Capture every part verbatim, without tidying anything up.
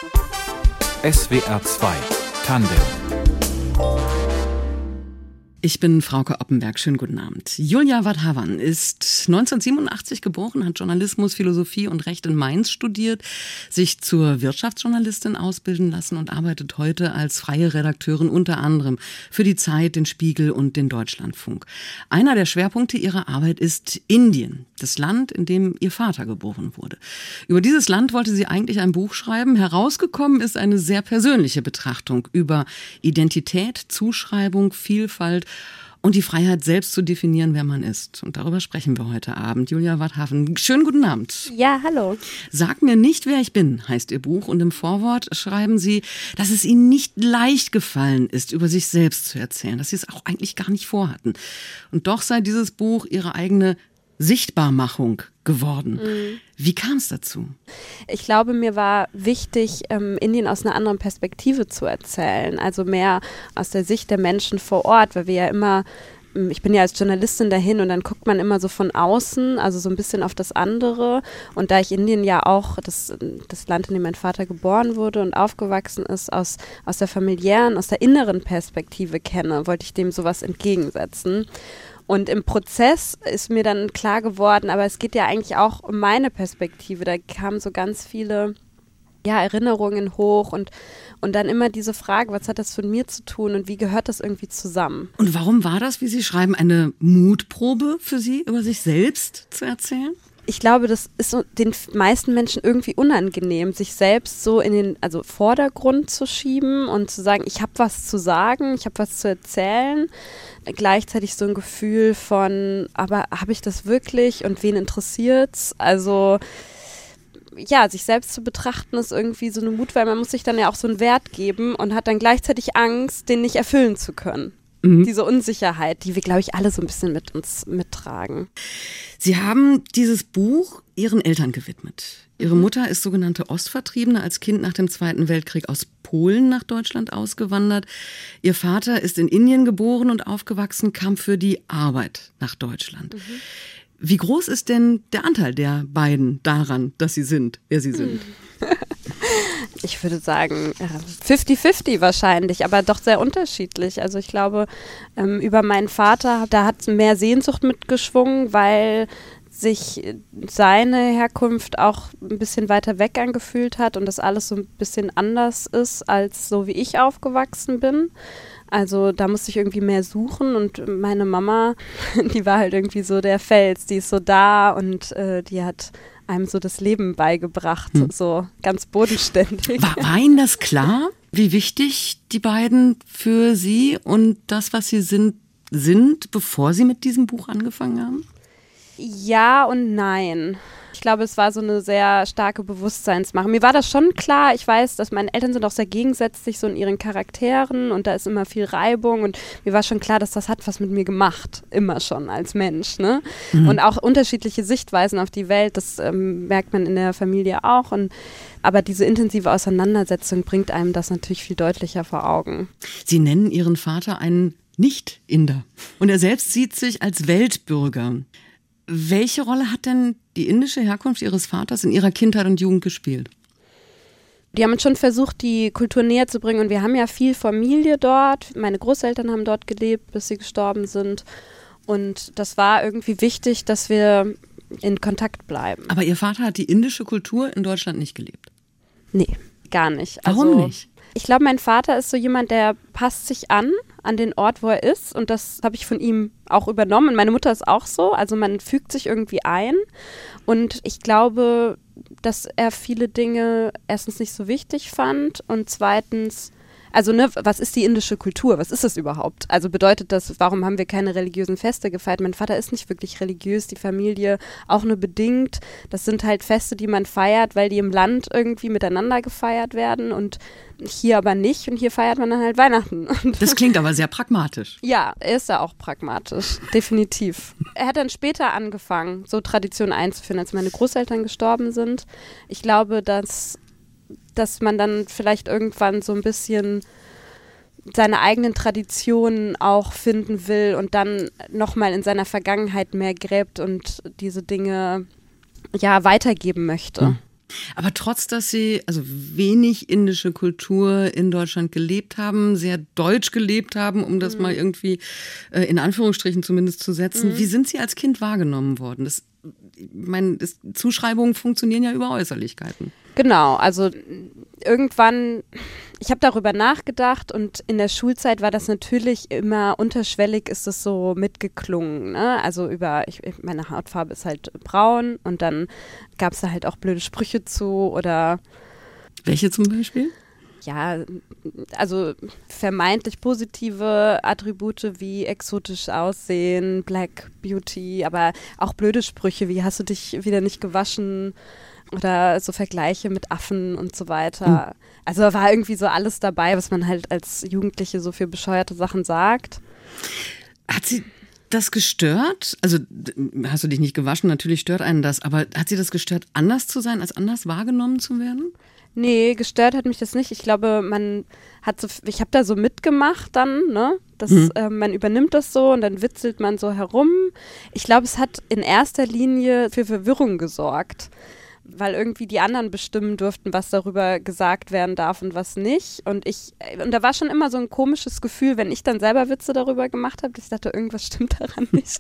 S W R zwei Tandem. Ich bin Frauke Oppenberg. Schönen guten Abend. Julia Wadhavan ist neunzehnhundertsiebenundachtzig geboren, hat Journalismus, Philosophie und Recht in Mainz studiert, sich zur Wirtschaftsjournalistin ausbilden lassen und arbeitet heute als freie Redakteurin unter anderem für die Zeit, den Spiegel und den Deutschlandfunk. Einer der Schwerpunkte ihrer Arbeit ist Indien, das Land, in dem ihr Vater geboren wurde. Über dieses Land wollte sie eigentlich ein Buch schreiben. Herausgekommen ist eine sehr persönliche Betrachtung über Identität, Zuschreibung, Vielfalt und die Freiheit, selbst zu definieren, wer man ist. Und darüber sprechen wir heute Abend. Julia Wadhavan, schönen guten Abend. Ja, hallo. Sag mir nicht, wer ich bin, heißt Ihr Buch. Und im Vorwort schreiben Sie, dass es Ihnen nicht leicht gefallen ist, über sich selbst zu erzählen, dass Sie es auch eigentlich gar nicht vorhatten. Und doch sei dieses Buch Ihre eigene Sichtbarmachung geworden. Mhm. Wie kam es dazu? Ich glaube, mir war wichtig, ähm, Indien aus einer anderen Perspektive zu erzählen, also mehr aus der Sicht der Menschen vor Ort, weil wir ja immer, ich bin ja als Journalistin dahin und dann guckt man immer so von außen, also so ein bisschen auf das andere. Und da ich Indien ja auch, das, das Land, in dem mein Vater geboren wurde und aufgewachsen ist, aus, aus der familiären, aus der inneren Perspektive kenne, wollte ich dem sowas entgegensetzen. Und im Prozess ist mir dann klar geworden, aber es geht ja eigentlich auch um meine Perspektive. Da kamen so ganz viele ja, Erinnerungen hoch und, und dann immer diese Frage, was hat das von mir zu tun und wie gehört das irgendwie zusammen? Und warum war das, wie Sie schreiben, eine Mutprobe für Sie, über sich selbst zu erzählen? Ich glaube, das ist so den meisten Menschen irgendwie unangenehm, sich selbst so in den also Vordergrund zu schieben und zu sagen, ich habe was zu sagen, ich habe was zu erzählen. Gleichzeitig so ein Gefühl von, aber habe ich das wirklich und wen interessiert's? Also ja, sich selbst zu betrachten ist irgendwie so eine Mut, weil man muss sich dann ja auch so einen Wert geben und hat dann gleichzeitig Angst, den nicht erfüllen zu können. Mhm. Diese Unsicherheit, die wir, glaube ich, alle so ein bisschen mit uns mittragen. Sie haben dieses Buch Ihren Eltern gewidmet. Ihre Mutter ist sogenannte Ostvertriebene, als Kind nach dem Zweiten Weltkrieg aus Polen nach Deutschland ausgewandert. Ihr Vater ist in Indien geboren und aufgewachsen, kam für die Arbeit nach Deutschland. Mhm. Wie groß ist denn der Anteil der beiden daran, dass sie sind, wer sie sind? Ich würde sagen fifty fifty wahrscheinlich, aber doch sehr unterschiedlich. Also ich glaube, ähm, über meinen Vater, da hat mehr Sehnsucht mitgeschwungen, weil sich seine Herkunft auch ein bisschen weiter weg angefühlt hat und das alles so ein bisschen anders ist, als so wie ich aufgewachsen bin. Also da musste ich irgendwie mehr suchen und meine Mama, die war halt irgendwie so der Fels, die ist so da und äh, die hat einem so das Leben beigebracht, hm. so ganz bodenständig. War, war Ihnen das klar, wie wichtig die beiden für Sie und das, was Sie sind, sind, bevor Sie mit diesem Buch angefangen haben? Ja und nein. Ich glaube, es war so eine sehr starke Bewusstseinsmachung. Mir war das schon klar. Ich weiß, dass meine Eltern sind auch sehr gegensätzlich so in ihren Charakteren und da ist immer viel Reibung und mir war schon klar, dass das hat was mit mir gemacht. Immer schon als Mensch, ne? Mhm. Und auch unterschiedliche Sichtweisen auf die Welt, das ähm, merkt man in der Familie auch. Und, aber diese intensive Auseinandersetzung bringt einem das natürlich viel deutlicher vor Augen. Sie nennen Ihren Vater einen Nicht-Inder und er selbst sieht sich als Weltbürger. Welche Rolle hat denn die indische Herkunft Ihres Vaters in Ihrer Kindheit und Jugend gespielt? Die haben uns schon versucht, die Kultur näher zu bringen und wir haben ja viel Familie dort. Meine Großeltern haben dort gelebt, bis sie gestorben sind und das war irgendwie wichtig, dass wir in Kontakt bleiben. Aber Ihr Vater hat die indische Kultur in Deutschland nicht gelebt? Nee, gar nicht. Warum also, nicht? Ich glaube, mein Vater ist so jemand, der passt sich an, an den Ort, wo er ist. Und das habe ich von ihm auch übernommen. Und meine Mutter ist auch so. Also man fügt sich irgendwie ein. Und ich glaube, dass er viele Dinge erstens nicht so wichtig fand und zweitens, also ne, was ist die indische Kultur? Was ist das überhaupt? Also bedeutet das, warum haben wir keine religiösen Feste gefeiert? Mein Vater ist nicht wirklich religiös, die Familie auch nur bedingt. Das sind halt Feste, die man feiert, weil die im Land irgendwie miteinander gefeiert werden und hier aber nicht. Und hier feiert man dann halt Weihnachten. Das klingt aber sehr pragmatisch. Ja, er ist ja auch pragmatisch, definitiv. Er hat dann später angefangen, so Traditionen einzuführen, als meine Großeltern gestorben sind. Ich glaube, dass dass man dann vielleicht irgendwann so ein bisschen seine eigenen Traditionen auch finden will und dann nochmal in seiner Vergangenheit mehr gräbt und diese Dinge ja weitergeben möchte. Hm. Aber trotz, dass Sie also wenig indische Kultur in Deutschland gelebt haben, sehr deutsch gelebt haben, um das mhm. mal irgendwie äh, in Anführungsstrichen zumindest zu setzen, mhm. wie sind Sie als Kind wahrgenommen worden? Das, ich meine, das, Zuschreibungen funktionieren ja über Äußerlichkeiten. Genau, also irgendwann, ich habe darüber nachgedacht und in der Schulzeit war das natürlich immer unterschwellig, ist das so mitgeklungen, ne? Also über, ich, meine Hautfarbe ist halt braun und dann gab es da halt auch blöde Sprüche zu oder. Welche zum Beispiel? Ja, also vermeintlich positive Attribute wie exotisch aussehen, Black Beauty, aber auch blöde Sprüche wie hast du dich wieder nicht gewaschen? Oder so Vergleiche mit Affen und so weiter. Mhm. Also da war irgendwie so alles dabei, was man halt als Jugendliche so für bescheuerte Sachen sagt. Hat sie das gestört? Also hast du dich nicht gewaschen? Natürlich stört einen das. Aber hat sie das gestört, anders zu sein, als anders wahrgenommen zu werden? Nee, gestört hat mich das nicht. Ich glaube, man hat so, ich habe da so mitgemacht dann, ne? Das, mhm. äh, man übernimmt das so und dann witzelt man so herum. Ich glaube, es hat in erster Linie für Verwirrung gesorgt. Weil irgendwie die anderen bestimmen durften, was darüber gesagt werden darf und was nicht. Und ich, und da war schon immer so ein komisches Gefühl, wenn ich dann selber Witze darüber gemacht habe, dass ich dachte, irgendwas stimmt daran nicht.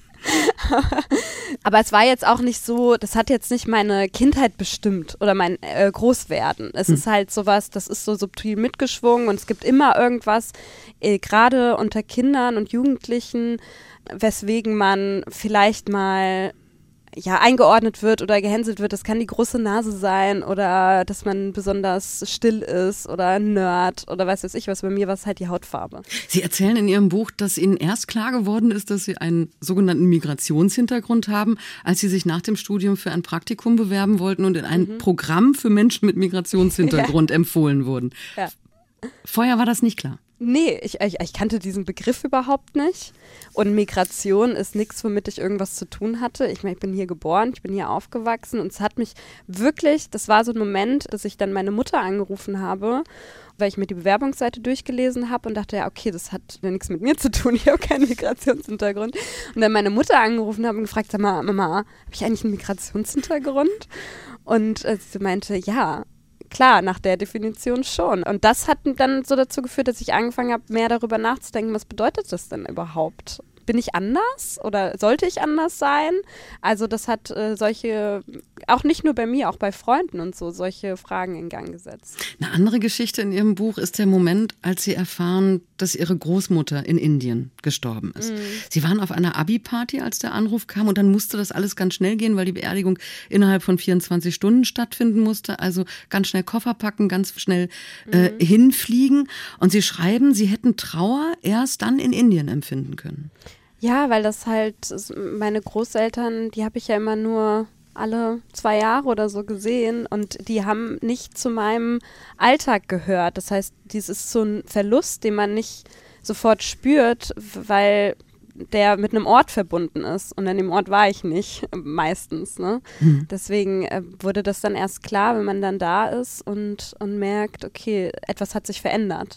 Aber es war jetzt auch nicht so, das hat jetzt nicht meine Kindheit bestimmt oder mein äh, Großwerden. Es hm. ist halt sowas, das ist so subtil mitgeschwungen und es gibt immer irgendwas, äh, gerade unter Kindern und Jugendlichen, weswegen man vielleicht mal ja, eingeordnet wird oder gehänselt wird. Das kann die große Nase sein oder dass man besonders still ist oder Nerd oder weiß weiß ich was. Bei mir war es halt die Hautfarbe. Sie erzählen in Ihrem Buch, dass Ihnen erst klar geworden ist, dass Sie einen sogenannten Migrationshintergrund haben, als Sie sich nach dem Studium für ein Praktikum bewerben wollten und in ein mhm. Programm für Menschen mit Migrationshintergrund ja. empfohlen wurden. Ja. Vorher war das nicht klar. Nee, ich, ich, ich kannte diesen Begriff überhaupt nicht. Und Migration ist nichts, womit ich irgendwas zu tun hatte. Ich meine, ich bin hier geboren, ich bin hier aufgewachsen und es hat mich wirklich, das war so ein Moment, dass ich dann meine Mutter angerufen habe, weil ich mir die Bewerbungsseite durchgelesen habe und dachte, ja, okay, das hat ja nichts mit mir zu tun, ich habe keinen Migrationshintergrund. Und dann meine Mutter angerufen habe und gefragt, sag mal, Mama, habe ich eigentlich einen Migrationshintergrund? Und äh, sie meinte, ja. Klar, nach der Definition schon. Und das hat dann so dazu geführt, dass ich angefangen habe, mehr darüber nachzudenken, was bedeutet das denn überhaupt? Bin ich anders oder sollte ich anders sein? Also das hat äh, solche, auch nicht nur bei mir, auch bei Freunden und so, solche Fragen in Gang gesetzt. Eine andere Geschichte in Ihrem Buch ist der Moment, als Sie erfahren, dass Ihre Großmutter in Indien gestorben ist. Mhm. Sie waren auf einer Abi-Party, als der Anruf kam und dann musste das alles ganz schnell gehen, weil die Beerdigung innerhalb von vierundzwanzig Stunden stattfinden musste. Also ganz schnell Koffer packen, ganz schnell äh, mhm. hinfliegen. Und Sie schreiben, Sie hätten Trauer erst dann in Indien empfinden können. Ja, weil das halt, meine Großeltern, die habe ich ja immer nur alle zwei Jahre oder so gesehen und die haben nicht zu meinem Alltag gehört. Das heißt, dies ist so ein Verlust, den man nicht sofort spürt, weil der mit einem Ort verbunden ist und an dem Ort war ich nicht, meistens. Ne? Mhm. Deswegen äh, wurde das dann erst klar, wenn man dann da ist und, und merkt, okay, etwas hat sich verändert.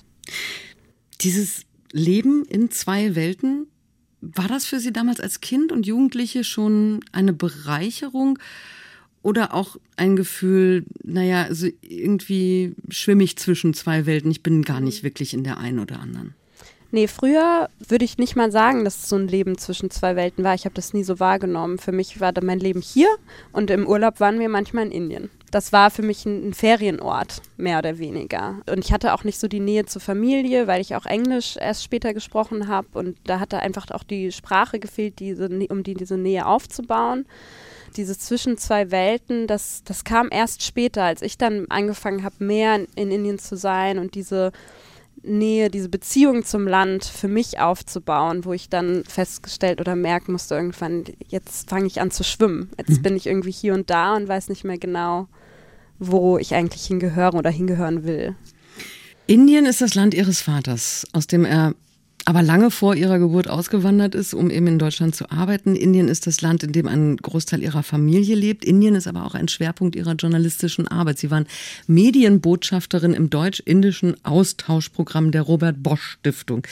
Dieses Leben in zwei Welten, war das für Sie damals als Kind und Jugendliche schon eine Bereicherung oder auch ein Gefühl, naja, also irgendwie schwimme ich zwischen zwei Welten, ich bin gar nicht wirklich in der einen oder anderen? Nee, früher würde ich nicht mal sagen, dass es so ein Leben zwischen zwei Welten war. Ich habe das nie so wahrgenommen. Für mich war mein Leben hier und im Urlaub waren wir manchmal in Indien. Das war für mich ein, ein Ferienort, mehr oder weniger. Und ich hatte auch nicht so die Nähe zur Familie, weil ich auch Englisch erst später gesprochen habe. Und da hatte einfach auch die Sprache gefehlt, diese, um die, diese Nähe aufzubauen. Dieses zwischen zwei Welten, das, das kam erst später, als ich dann angefangen habe, mehr in, in Indien zu sein und diese Nähe, diese Beziehung zum Land für mich aufzubauen, wo ich dann festgestellt oder merken musste irgendwann, jetzt fange ich an zu schwimmen. Jetzt mhm. bin ich irgendwie hier und da und weiß nicht mehr genau, wo ich eigentlich hingehören oder hingehören will. Indien ist das Land Ihres Vaters, aus dem er aber lange vor Ihrer Geburt ausgewandert ist, um eben in Deutschland zu arbeiten. Indien ist das Land, in dem ein Großteil Ihrer Familie lebt. Indien ist aber auch ein Schwerpunkt Ihrer journalistischen Arbeit. Sie waren Medienbotschafterin im deutsch-indischen Austauschprogramm der Robert Bosch Stiftung.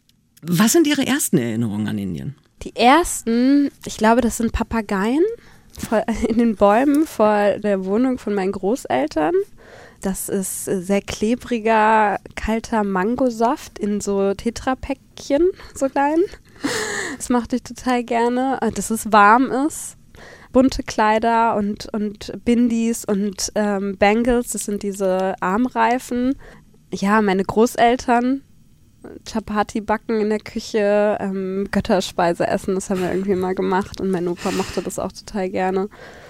Was sind Ihre ersten Erinnerungen an Indien? Die ersten, ich glaube, das sind Papageien. vor, in den Bäumen vor der Wohnung von meinen Großeltern. Das ist sehr klebriger, kalter Mangosaft in so Tetrapäckchen, so klein. Das mochte ich total gerne, dass es warm ist. Bunte Kleider und, und Bindis und ähm, Bangles, das sind diese Armreifen. Ja, meine Großeltern, Chapati backen in der Küche, ähm, Götterspeise essen, das haben wir irgendwie mal gemacht und mein Opa mochte das auch total gerne.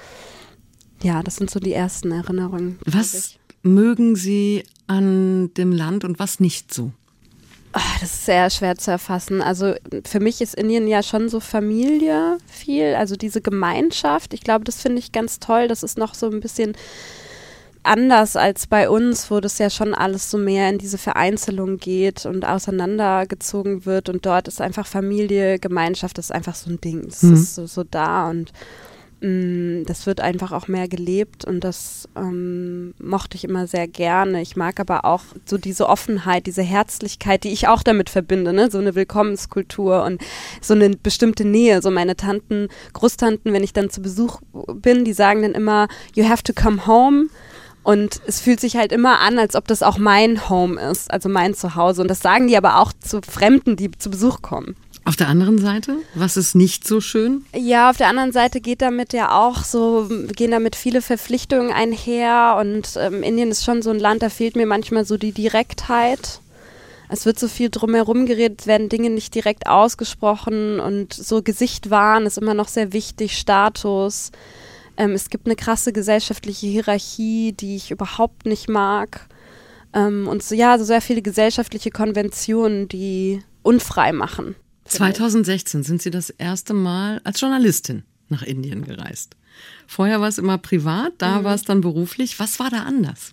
Ja, das sind so die ersten Erinnerungen. Was mögen Sie an dem Land und was nicht so? Oh, das ist sehr schwer zu erfassen. Also für mich ist Indien ja schon so Familie viel, also diese Gemeinschaft. Ich glaube, das finde ich ganz toll. Das ist noch so ein bisschen anders als bei uns, wo das ja schon alles so mehr in diese Vereinzelung geht und auseinandergezogen wird. Und dort ist einfach Familie, Gemeinschaft, das ist einfach so ein Ding. Das mhm. ist so, so da und das wird einfach auch mehr gelebt und das ähm, mochte ich immer sehr gerne. Ich mag aber auch so diese Offenheit, diese Herzlichkeit, die ich auch damit verbinde, ne? So eine Willkommenskultur und so eine bestimmte Nähe. So meine Tanten, Großtanten, wenn ich dann zu Besuch bin, die sagen dann immer, you have to come home. Und es fühlt sich halt immer an, als ob das auch mein Home ist, also mein Zuhause. Und das sagen die aber auch zu Fremden, die zu Besuch kommen. Auf der anderen Seite, was ist nicht so schön? Ja, auf der anderen Seite geht damit ja auch so, gehen damit viele Verpflichtungen einher und ähm, Indien ist schon so ein Land, da fehlt mir manchmal so die Direktheit. Es wird so viel drumherum geredet, es werden Dinge nicht direkt ausgesprochen und so Gesicht wahren ist immer noch sehr wichtig, Status. Ähm, es gibt eine krasse gesellschaftliche Hierarchie, die ich überhaupt nicht mag. Ähm, und so, ja, so sehr viele gesellschaftliche Konventionen, die unfrei machen. zweitausendsechzehn sind Sie das erste Mal als Journalistin nach Indien gereist. Vorher war es immer privat, da mhm. war es dann beruflich. Was war da anders?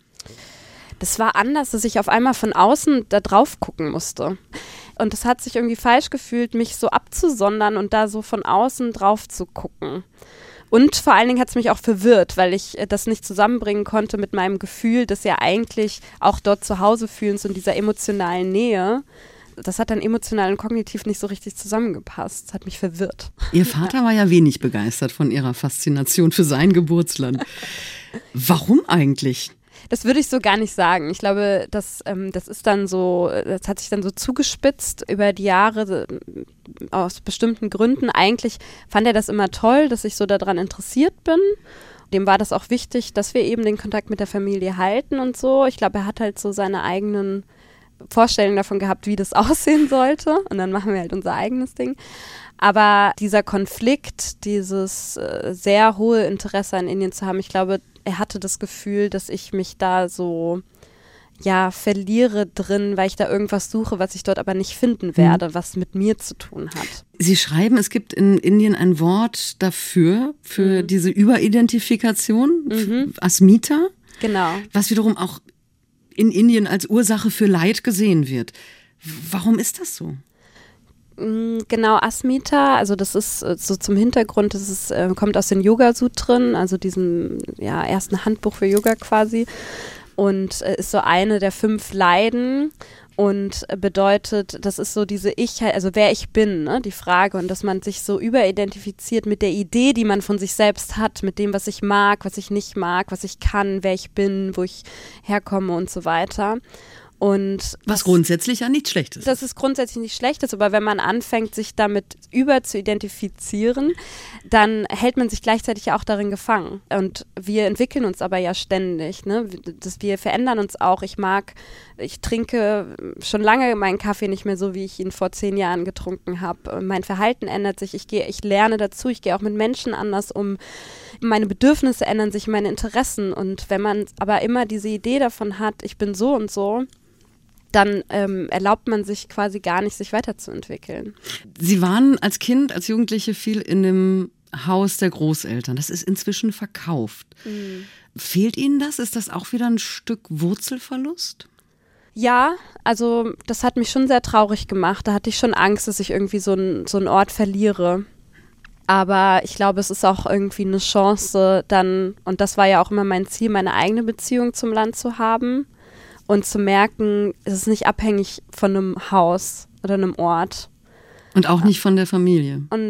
Das war anders, dass ich auf einmal von außen da drauf gucken musste. Und es hat sich irgendwie falsch gefühlt, mich so abzusondern und da so von außen drauf zu gucken. Und vor allen Dingen hat es mich auch verwirrt, weil ich das nicht zusammenbringen konnte mit meinem Gefühl, des ja eigentlich auch dort zu Hause fühlens und dieser emotionalen Nähe. Das hat dann emotional und kognitiv nicht so richtig zusammengepasst. Das hat mich verwirrt. Ihr Vater war ja wenig begeistert von Ihrer Faszination für sein Geburtsland. Warum eigentlich? Das würde ich so gar nicht sagen. Ich glaube, das, ähm, das ist dann so, das hat sich dann so zugespitzt über die Jahre aus bestimmten Gründen. Eigentlich fand er das immer toll, dass ich so daran interessiert bin. Dem war das auch wichtig, dass wir eben den Kontakt mit der Familie halten und so. Ich glaube, er hat halt so seine eigenen Vorstellungen davon gehabt, wie das aussehen sollte. Und dann machen wir halt unser eigenes Ding. Aber dieser Konflikt, dieses äh, sehr hohe Interesse an Indien zu haben, ich glaube, er hatte das Gefühl, dass ich mich da so, ja, verliere drin, weil ich da irgendwas suche, was ich dort aber nicht finden werde, mhm. was mit mir zu tun hat. Sie schreiben, es gibt in Indien ein Wort dafür, für mhm. diese Überidentifikation, mhm. Asmita. Genau. Was wiederum auch in Indien als Ursache für Leid gesehen wird. Warum ist das so? Genau, Asmita, also das ist so zum Hintergrund, das ist, äh, kommt aus den Yoga-Sutren, also diesem ja, ersten Handbuch für Yoga quasi und äh, ist so eine der fünf Leiden und bedeutet, das ist so diese Ich, also wer ich bin, ne, die Frage und dass man sich so überidentifiziert mit der Idee, die man von sich selbst hat, mit dem, was ich mag, was ich nicht mag, was ich kann, wer ich bin, wo ich herkomme und so weiter. Und was grundsätzlich ja nicht schlecht ist. Das ist grundsätzlich nicht schlecht ist, aber wenn man anfängt, sich damit über zu identifizieren, dann hält man sich gleichzeitig ja auch darin gefangen. Und wir entwickeln uns aber ja ständig, ne? Das, wir verändern uns auch. Ich mag, ich trinke schon lange meinen Kaffee nicht mehr so, wie ich ihn vor zehn Jahren getrunken habe. Mein Verhalten ändert sich, ich gehe, ich lerne dazu, ich gehe auch mit Menschen anders um. Meine Bedürfnisse ändern sich, meine Interessen. Und wenn man aber immer diese Idee davon hat, ich bin so und so, dann ähm, erlaubt man sich quasi gar nicht, sich weiterzuentwickeln. Sie waren als Kind, als Jugendliche viel in dem Haus der Großeltern. Das ist inzwischen verkauft. Mhm. Fehlt Ihnen das? Ist das auch wieder ein Stück Wurzelverlust? Ja, also das hat mich schon sehr traurig gemacht. Da hatte ich schon Angst, dass ich irgendwie so, ein, so einen Ort verliere. Aber ich glaube, es ist auch irgendwie eine Chance dann, und das war ja auch immer mein Ziel, meine eigene Beziehung zum Land zu haben. Und zu merken, es ist nicht abhängig von einem Haus oder einem Ort. Und auch nicht von der Familie. Und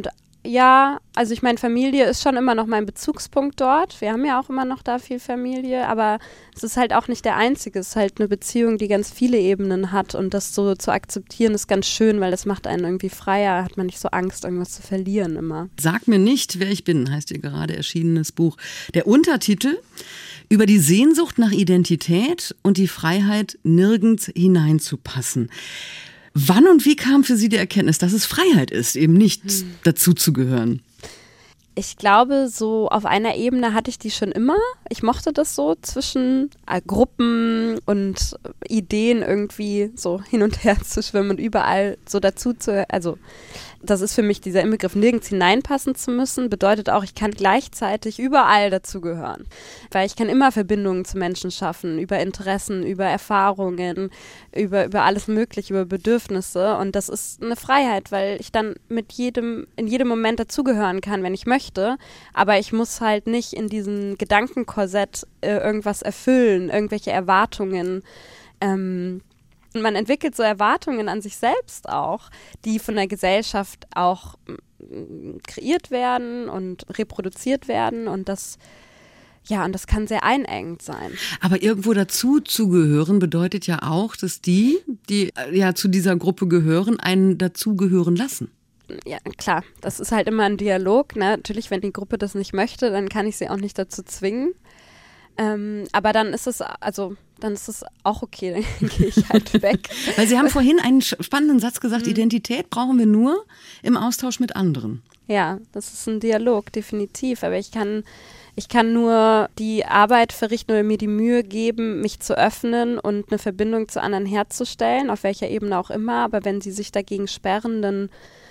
Ja, also ich meine, Familie ist schon immer noch mein Bezugspunkt dort. Wir haben ja auch immer noch da viel Familie, aber es ist halt auch nicht der einzige. Es ist halt eine Beziehung, die ganz viele Ebenen hat und das so zu akzeptieren ist ganz schön, weil das macht einen irgendwie freier, hat man nicht so Angst, irgendwas zu verlieren immer. Sag mir nicht, wer ich bin, heißt ihr gerade erschienenes Buch. Der Untertitel: Über die Sehnsucht nach Identität und die Freiheit, nirgends hineinzupassen. Wann und wie kam für Sie die Erkenntnis, dass es Freiheit ist, eben nicht hm. dazuzugehören? Ich glaube, so auf einer Ebene hatte ich die schon immer. Ich mochte das so zwischen äh, Gruppen und Ideen irgendwie so hin und her zu schwimmen und überall so dazu zu, also das ist für mich dieser Inbegriff, nirgends hineinpassen zu müssen, bedeutet auch, ich kann gleichzeitig überall dazugehören. Weil ich kann immer Verbindungen zu Menschen schaffen, über Interessen, über Erfahrungen, über, über alles Mögliche, über Bedürfnisse. Und das ist eine Freiheit, weil ich dann mit jedem, in jedem Moment dazugehören kann, wenn ich möchte. Aber ich muss halt nicht in diesem Gedankenkorsett äh, irgendwas erfüllen, irgendwelche Erwartungen, ähm, Und man entwickelt so Erwartungen an sich selbst auch, die von der Gesellschaft auch kreiert werden und reproduziert werden und das, ja, und das kann sehr einengend sein. Aber irgendwo dazu zu gehören bedeutet ja auch, dass die, die ja zu dieser Gruppe gehören, einen dazugehören lassen. Ja, klar, das ist halt immer ein Dialog, ne? Natürlich, wenn die Gruppe das nicht möchte, dann kann ich sie auch nicht dazu zwingen. Ähm, aber dann ist es, also dann ist es auch okay, dann gehe ich halt weg. Weil Sie haben vorhin einen spannenden Satz gesagt, mhm. Identität brauchen wir nur im Austausch mit anderen. Ja, das ist ein Dialog, definitiv. Aber ich kann, ich kann nur die Arbeit verrichten oder mir die Mühe geben, mich zu öffnen und eine Verbindung zu anderen herzustellen, auf welcher Ebene auch immer. Aber wenn sie sich dagegen sperren, dann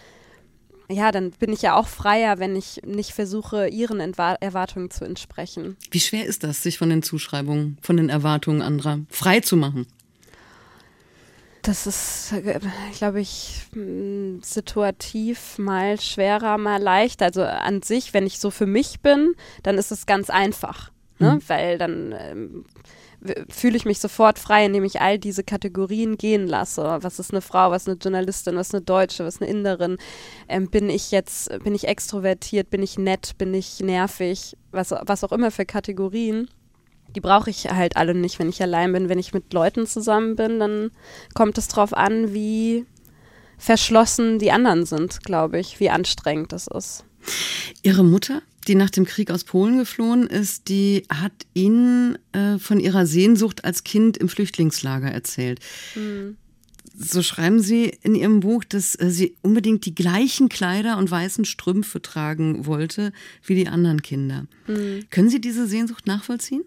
ja, dann bin ich ja auch freier, wenn ich nicht versuche, ihren Entwa- Erwartungen zu entsprechen. Wie schwer ist das, sich von den Zuschreibungen, von den Erwartungen anderer frei zu machen? Das ist, glaube ich, situativ mal schwerer, mal leichter. Also an sich, wenn ich so für mich bin, dann ist es ganz einfach, ne? Hm. Weil dann ähm, fühle ich mich sofort frei, indem ich all diese Kategorien gehen lasse. Was ist eine Frau, was ist eine Journalistin, was ist eine Deutsche, was ist eine Inderin? Ähm, bin ich jetzt, bin ich extrovertiert, bin ich nett, bin ich nervig, was, was auch immer für Kategorien. Die brauche ich halt alle nicht, wenn ich allein bin. Wenn ich mit Leuten zusammen bin, dann kommt es drauf an, wie verschlossen die anderen sind, glaube ich, wie anstrengend das ist. Ihre Mutter, die nach dem Krieg aus Polen geflohen ist, die hat Ihnen äh, von ihrer Sehnsucht als Kind im Flüchtlingslager erzählt. Mhm. So schreiben Sie in Ihrem Buch, dass äh, sie unbedingt die gleichen Kleider und weißen Strümpfe tragen wollte wie die anderen Kinder. Mhm. Können Sie diese Sehnsucht nachvollziehen?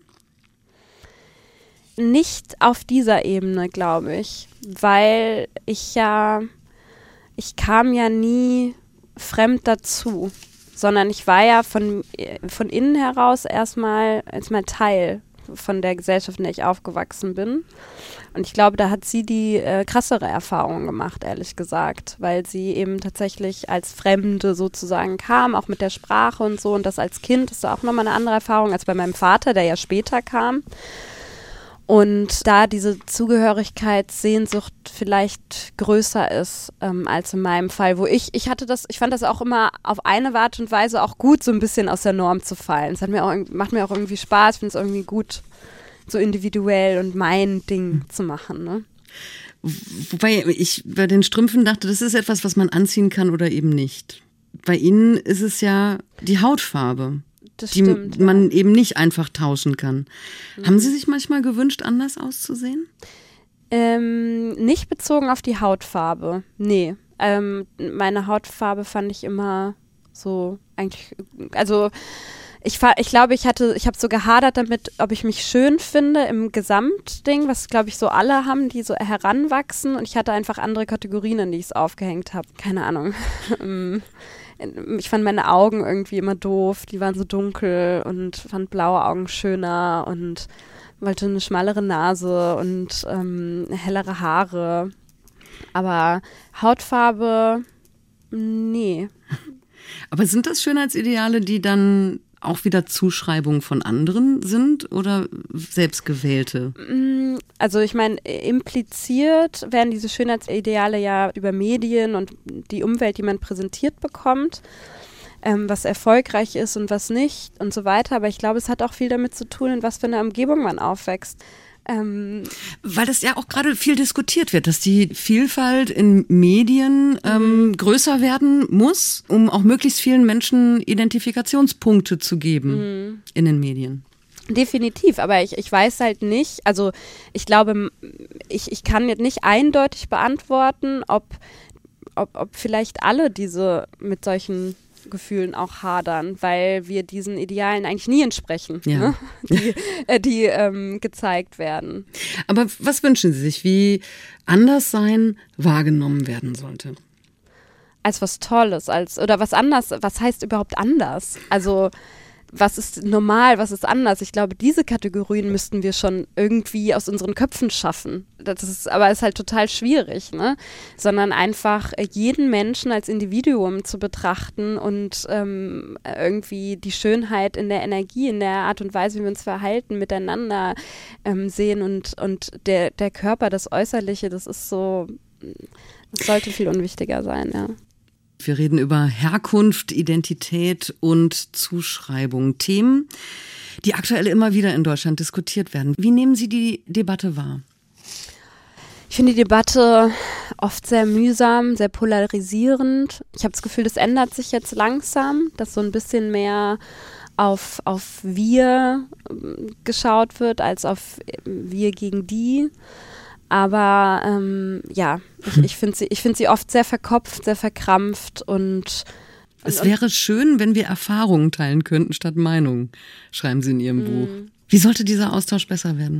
Nicht auf dieser Ebene, glaube ich, weil ich ja, ich kam ja nie fremd dazu, sondern ich war ja von, von innen heraus erstmal, erstmal Teil von der Gesellschaft, in der ich aufgewachsen bin. Und ich glaube, da hat sie die äh, krassere Erfahrung gemacht, ehrlich gesagt, weil sie eben tatsächlich als Fremde sozusagen kam, auch mit der Sprache und so. Und das als Kind ist auch nochmal eine andere Erfahrung als bei meinem Vater, der ja später kam. Und da diese Zugehörigkeitssehnsucht vielleicht größer ist ähm, als in meinem Fall, wo ich, ich hatte das, ich fand das auch immer auf eine Art und Weise auch gut, so ein bisschen aus der Norm zu fallen. Es hat mir auch, macht mir auch irgendwie Spaß, ich finde es irgendwie gut, so individuell und mein Ding zu machen, ne? Wobei ich bei den Strümpfen dachte, das ist etwas, was man anziehen kann oder eben nicht. Bei Ihnen ist es ja die Hautfarbe. Das die stimmt, man ja. eben nicht einfach tauschen kann. Mhm. Haben Sie sich manchmal gewünscht, anders auszusehen? Ähm, nicht bezogen auf die Hautfarbe, nee. Ähm, meine Hautfarbe fand ich immer so eigentlich, also ich, ich glaube, ich hatte, ich habe so gehadert damit, ob ich mich schön finde im Gesamtding, was glaube ich so alle haben, die so heranwachsen, und ich hatte einfach andere Kategorien, in die ich es aufgehängt habe. Keine Ahnung. Ich fand meine Augen irgendwie immer doof, die waren so dunkel, und fand blaue Augen schöner und wollte eine schmalere Nase und ähm, hellere Haare. Aber Hautfarbe, nee. Aber sind das Schönheitsideale, die dann auch wieder Zuschreibungen von anderen sind oder selbstgewählte? Also ich meine, impliziert werden diese Schönheitsideale ja über Medien und die Umwelt, die man präsentiert bekommt. ähm, was erfolgreich ist und was nicht und so weiter. Aber ich glaube, es hat auch viel damit zu tun, in was für einer Umgebung man aufwächst. Ähm, Weil das ja auch gerade viel diskutiert wird, dass die Vielfalt in Medien ähm, mhm. größer werden muss, um auch möglichst vielen Menschen Identifikationspunkte zu geben mhm. in den Medien. Definitiv, aber ich, ich weiß halt nicht, also ich glaube, ich, ich kann jetzt nicht eindeutig beantworten, ob, ob, ob vielleicht alle diese mit solchen Gefühlen auch hadern, weil wir diesen Idealen eigentlich nie entsprechen, ja. ne? die, äh, die ähm, gezeigt werden. Aber was wünschen Sie sich, wie Anderssein wahrgenommen werden sollte? Als was Tolles, als oder was anders, was heißt überhaupt anders? Also was ist normal, was ist anders? Ich glaube, diese Kategorien müssten wir schon irgendwie aus unseren Köpfen schaffen. Das ist, aber ist halt total schwierig, ne? Sondern einfach jeden Menschen als Individuum zu betrachten und ähm, irgendwie die Schönheit in der Energie, in der Art und Weise, wie wir uns verhalten, miteinander ähm, sehen und, und der, der Körper, das Äußerliche, das ist so, das sollte viel unwichtiger sein, ja. Wir reden über Herkunft, Identität und Zuschreibung. Themen, die aktuell immer wieder in Deutschland diskutiert werden. Wie nehmen Sie die Debatte wahr? Ich finde die Debatte oft sehr mühsam, sehr polarisierend. Ich habe das Gefühl, das ändert sich jetzt langsam, dass so ein bisschen mehr auf, auf wir geschaut wird, als auf wir gegen die. Aber ähm, ja, ich, ich finde sie, ich finde sie oft sehr verkopft, sehr verkrampft und, und es wäre schön, wenn wir Erfahrungen teilen könnten statt Meinungen, schreiben Sie in Ihrem mm. Buch. Wie sollte dieser Austausch besser werden?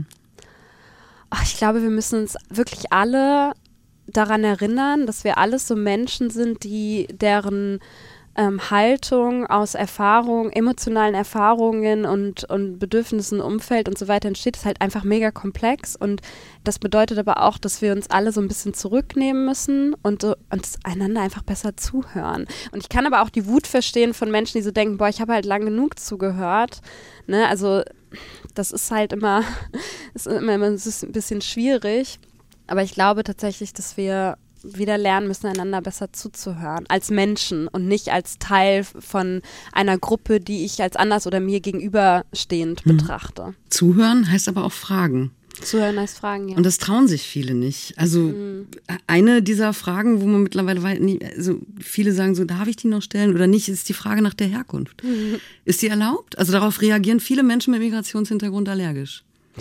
Ach, ich glaube, wir müssen uns wirklich alle daran erinnern, dass wir alles so Menschen sind, die deren ähm, Haltung aus Erfahrung, emotionalen Erfahrungen und, und Bedürfnissen, Umfeld und so weiter entsteht, ist halt einfach mega komplex und das bedeutet aber auch, dass wir uns alle so ein bisschen zurücknehmen müssen und so, uns einander einfach besser zuhören. Und ich kann aber auch die Wut verstehen von Menschen, die so denken, boah, ich habe halt lang genug zugehört. Ne? Also das ist halt immer, ist immer, immer ist ein bisschen schwierig. Aber ich glaube tatsächlich, dass wir wieder lernen müssen, einander besser zuzuhören, als Menschen und nicht als Teil von einer Gruppe, die ich als anders oder mir gegenüberstehend mhm. betrachte. Zuhören heißt aber auch fragen. Zuhören heißt fragen, ja. Und das trauen sich viele nicht. Also mhm. eine dieser Fragen, wo man mittlerweile, also viele sagen so, darf ich die noch stellen oder nicht, ist die Frage nach der Herkunft. Mhm. Ist die erlaubt? Also darauf reagieren viele Menschen mit Migrationshintergrund allergisch.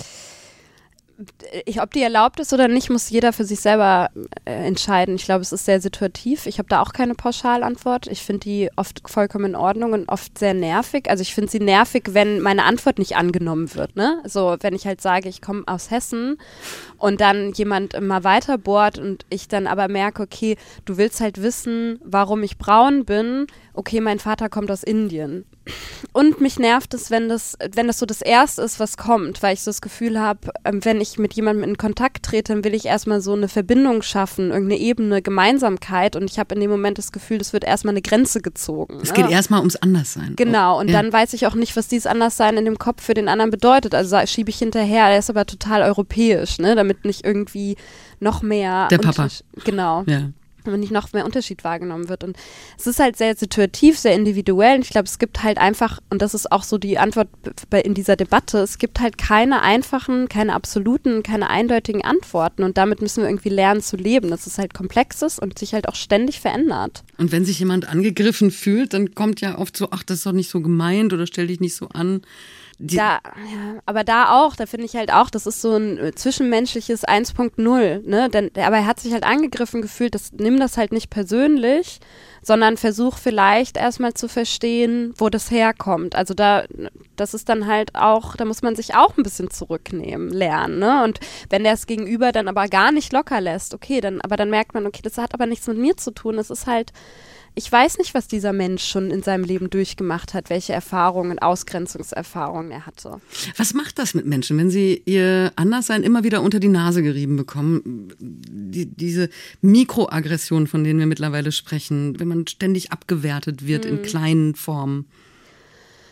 Ich, ob die erlaubt ist oder nicht, muss jeder für sich selber äh, entscheiden. Ich glaube, es ist sehr situativ. Ich habe da auch keine Pauschalantwort. Ich finde die oft vollkommen in Ordnung und oft sehr nervig. Also ich finde sie nervig, wenn meine Antwort nicht angenommen wird. Ne? So, wenn ich halt sage, ich komme aus Hessen und dann jemand immer weiter bohrt und ich dann aber merke, okay, du willst halt wissen, warum ich braun bin. Okay, mein Vater kommt aus Indien. Und mich nervt es, wenn das, wenn das so das Erste ist, was kommt, weil ich so das Gefühl habe, wenn ich mit jemandem in Kontakt trete, dann will ich erstmal so eine Verbindung schaffen, irgendeine Ebene, Gemeinsamkeit und ich habe in dem Moment das Gefühl, es wird erstmal eine Grenze gezogen. Es ne? geht erstmal ums Anderssein. Genau, und ja. dann weiß ich auch nicht, was dieses Anderssein in dem Kopf für den anderen bedeutet. Also schiebe ich hinterher, der ist aber total europäisch, ne? Damit nicht irgendwie noch mehr... Der Papa. Genau. Ja. wenn nicht noch mehr Unterschied wahrgenommen wird. Und es ist halt sehr situativ, sehr individuell. Und ich glaube, es gibt halt einfach, und das ist auch so die Antwort bei, in dieser Debatte, es gibt halt keine einfachen, keine absoluten, keine eindeutigen Antworten. Und damit müssen wir irgendwie lernen zu leben, dass es halt komplex ist und sich halt auch ständig verändert. Und wenn sich jemand angegriffen fühlt, dann kommt ja oft so, ach, das ist doch nicht so gemeint oder stell dich nicht so an. Die da, ja, aber da auch, da finde ich halt auch, das ist so ein zwischenmenschliches eins Punkt null, ne? Denn, aber er hat sich halt angegriffen gefühlt, das, nimm das halt nicht persönlich, sondern versuch vielleicht erstmal zu verstehen, wo das herkommt. Also da, das ist dann halt auch, da muss man sich auch ein bisschen zurücknehmen, lernen, ne? Und wenn der es gegenüber dann aber gar nicht locker lässt, okay, dann, aber dann merkt man, okay, das hat aber nichts mit mir zu tun, das ist halt, ich weiß nicht, was dieser Mensch schon in seinem Leben durchgemacht hat, welche Erfahrungen, Ausgrenzungserfahrungen er hatte. Was macht das mit Menschen, wenn sie ihr Anderssein immer wieder unter die Nase gerieben bekommen? Die, diese Mikroaggressionen, von denen wir mittlerweile sprechen, wenn man ständig abgewertet wird mhm. in kleinen Formen.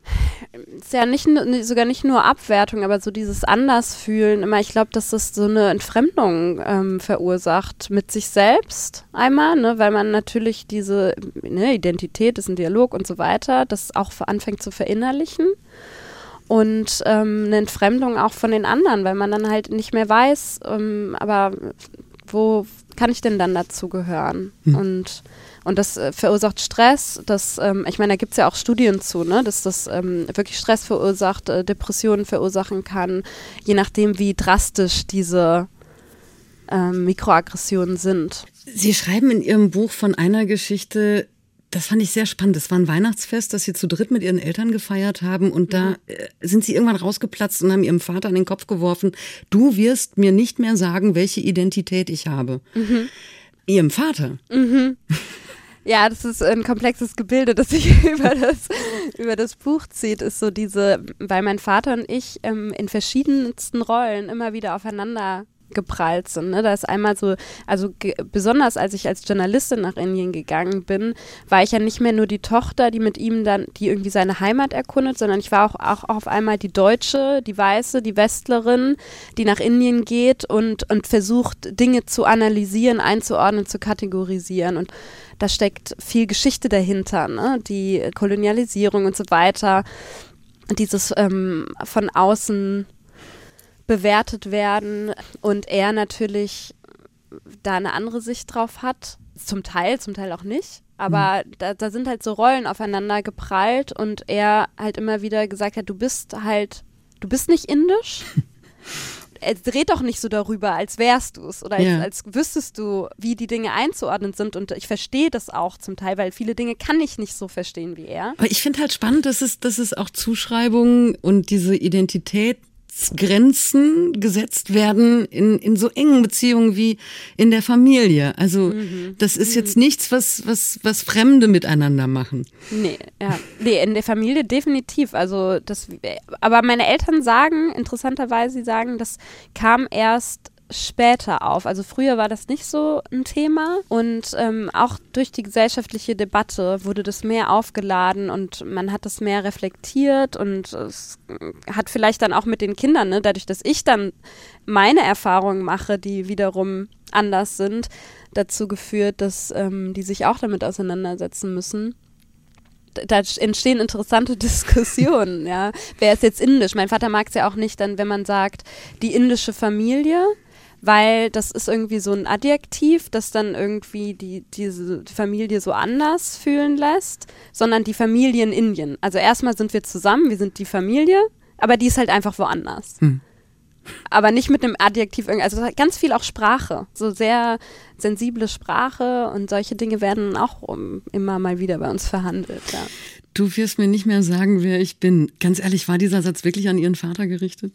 Ist ja nicht, sogar nicht nur Abwertung, aber so dieses Andersfühlen immer. Ich glaube, dass das so eine Entfremdung ähm, verursacht mit sich selbst einmal, ne, weil man natürlich diese ne, Identität ist ein Dialog und so weiter, das auch anfängt zu verinnerlichen. Und ähm, eine Entfremdung auch von den anderen, weil man dann halt nicht mehr weiß, ähm, aber wo kann ich denn dann dazugehören? Hm. Und Und das äh, verursacht Stress. Das, ähm, ich meine, da gibt es ja auch Studien zu, ne, dass das ähm, wirklich Stress verursacht, äh, Depressionen verursachen kann, je nachdem, wie drastisch diese ähm, Mikroaggressionen sind. Sie schreiben in Ihrem Buch von einer Geschichte, das fand ich sehr spannend. Das war ein Weihnachtsfest, das Sie zu dritt mit Ihren Eltern gefeiert haben. Und mhm. da äh, sind Sie irgendwann rausgeplatzt und haben Ihrem Vater an den Kopf geworfen, du wirst mir nicht mehr sagen, welche Identität ich habe. Mhm. Ihrem Vater? Mhm. Ja, das ist ein komplexes Gebilde, das sich über das, über das Buch zieht, ist so diese, weil mein Vater und ich ähm, in verschiedensten Rollen immer wieder aufeinander geprallt sind. Ne? Da ist einmal so, also ge- besonders als ich als Journalistin nach Indien gegangen bin, war ich ja nicht mehr nur die Tochter, die mit ihm dann, die irgendwie seine Heimat erkundet, sondern ich war auch, auch auf einmal die Deutsche, die Weiße, die Westlerin, die nach Indien geht und, und versucht, Dinge zu analysieren, einzuordnen, zu kategorisieren. Und da steckt viel Geschichte dahinter, ne? Die Kolonialisierung und so weiter. Dieses ähm, von außen bewertet werden und er natürlich da eine andere Sicht drauf hat. Zum Teil, zum Teil auch nicht. Aber mhm. da, da sind halt so Rollen aufeinander geprallt und er halt immer wieder gesagt hat, du bist halt, du bist nicht indisch. Red doch nicht so darüber, als wärst du es oder als, ja. als wüsstest du, wie die Dinge einzuordnen sind. Und ich verstehe das auch zum Teil, weil viele Dinge kann ich nicht so verstehen wie er. Aber ich finde halt spannend, dass es, dass es auch Zuschreibungen und diese Identität Grenzen gesetzt werden in, in so engen Beziehungen wie in der Familie. Also mhm. das ist jetzt nichts, was, was, was Fremde miteinander machen. Nee, ja. Nee, in der Familie definitiv. Also das, aber meine Eltern sagen, interessanterweise, sie sagen, das kam erst später auf. Also früher war das nicht so ein Thema und ähm, auch durch die gesellschaftliche Debatte wurde das mehr aufgeladen und man hat das mehr reflektiert und es hat vielleicht dann auch mit den Kindern, ne, dadurch, dass ich dann meine Erfahrungen mache, die wiederum anders sind, dazu geführt, dass ähm, die sich auch damit auseinandersetzen müssen. Da entstehen interessante Diskussionen, ja. Wer ist jetzt indisch? Mein Vater mag es ja auch nicht, dann, wenn man sagt, die indische Familie, weil das ist irgendwie so ein Adjektiv, das dann irgendwie die, diese Familie so anders fühlen lässt, sondern die Familie in Indien. Also erstmal sind wir zusammen, wir sind die Familie, aber die ist halt einfach woanders. Hm. Aber nicht mit einem Adjektiv, also ganz viel auch Sprache, so sehr sensible Sprache und solche Dinge werden auch um, immer mal wieder bei uns verhandelt, ja. Du wirst mir nicht mehr sagen, wer ich bin. Ganz ehrlich, war dieser Satz wirklich an Ihren Vater gerichtet?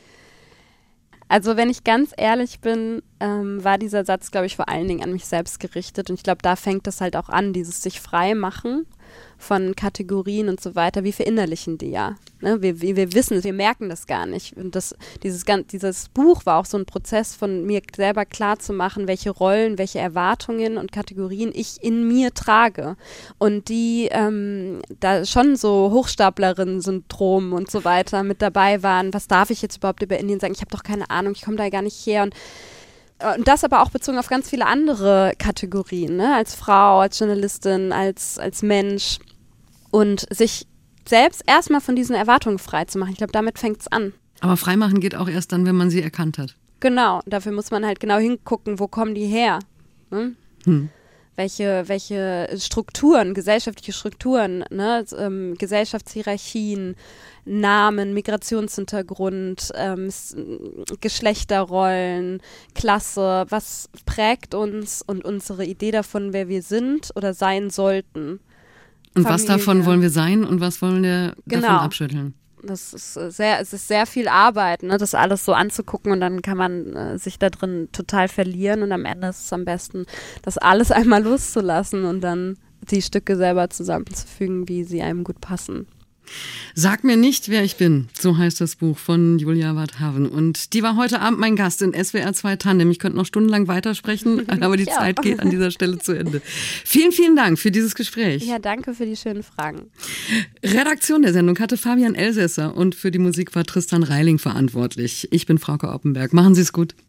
Also wenn ich ganz ehrlich bin, ähm, war dieser Satz, glaube ich, vor allen Dingen an mich selbst gerichtet. Und ich glaube, da fängt das halt auch an, dieses sich frei machen von Kategorien und so weiter. Wir verinnerlichen die ja. Ne? Wir, wir, wir wissen es, wir merken das gar nicht. Und das, dieses, dieses Buch war auch so ein Prozess von mir selber klar zu machen, welche Rollen, welche Erwartungen und Kategorien ich in mir trage. Und die ähm, da schon so Hochstaplerin-Syndrom und so weiter mit dabei waren. Was darf ich jetzt überhaupt über Indien sagen? Ich habe doch keine Ahnung, ich komme da gar nicht her. Und Und das aber auch bezogen auf ganz viele andere Kategorien, ne? Als Frau, als Journalistin, als, als Mensch. Und sich selbst erstmal von diesen Erwartungen frei zu machen. Ich glaube, damit fängt es an. Aber freimachen geht auch erst dann, wenn man sie erkannt hat. Genau, dafür muss man halt genau hingucken, wo kommen die her? Ne? Hm. Welche, welche Strukturen, gesellschaftliche Strukturen, ne? ähm, Gesellschaftshierarchien, Namen, Migrationshintergrund, ähm, Geschlechterrollen, Klasse, was prägt uns und unsere Idee davon, wer wir sind oder sein sollten. Und Familie. Was davon wollen wir sein und was wollen wir genau. davon abschütteln? Das ist sehr, es ist sehr viel Arbeit, ne, das alles so anzugucken und dann kann man äh, sich da drin total verlieren und am Ende ist es am besten, das alles einmal loszulassen und dann die Stücke selber zusammenzufügen, wie sie einem gut passen. Sag mir nicht, wer ich bin. So heißt das Buch von Julia Wardhaven. Und die war heute Abend mein Gast in S W R zwei Tandem. Ich könnte noch stundenlang weitersprechen, aber die ja. Zeit geht an dieser Stelle zu Ende. Vielen, vielen Dank für dieses Gespräch. Ja, danke für die schönen Fragen. Redaktion der Sendung hatte Fabian Elsässer und für die Musik war Tristan Reiling verantwortlich. Ich bin Frauke Oppenberg. Machen Sie es gut.